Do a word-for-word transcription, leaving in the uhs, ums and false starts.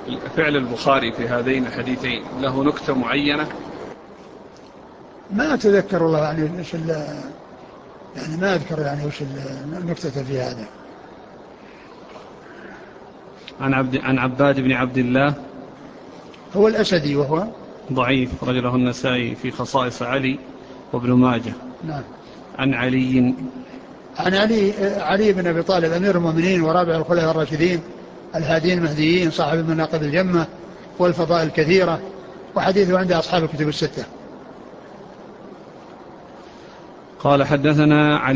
فعل البخاري في هذين الحديثين له نكتة معينة؟ ما أتذكر والله يعني إيش يعني ما أذكر يعني وش النكتة في هذا. عن عبد عن عباد بن عبد الله هو الأسدي وهو ضعيف، رجله النسائي في خصائص علي وابن ماجه. نعم. عن علي عن علي علي بن أبي طالب أمير المؤمنين ورابع الخلفاء الراشدين الهادين المهديين صاحب المناقب الجمة والفضائل الكثيرة، وحديثه عند أصحاب الكتب الستة. قال حدثنا علي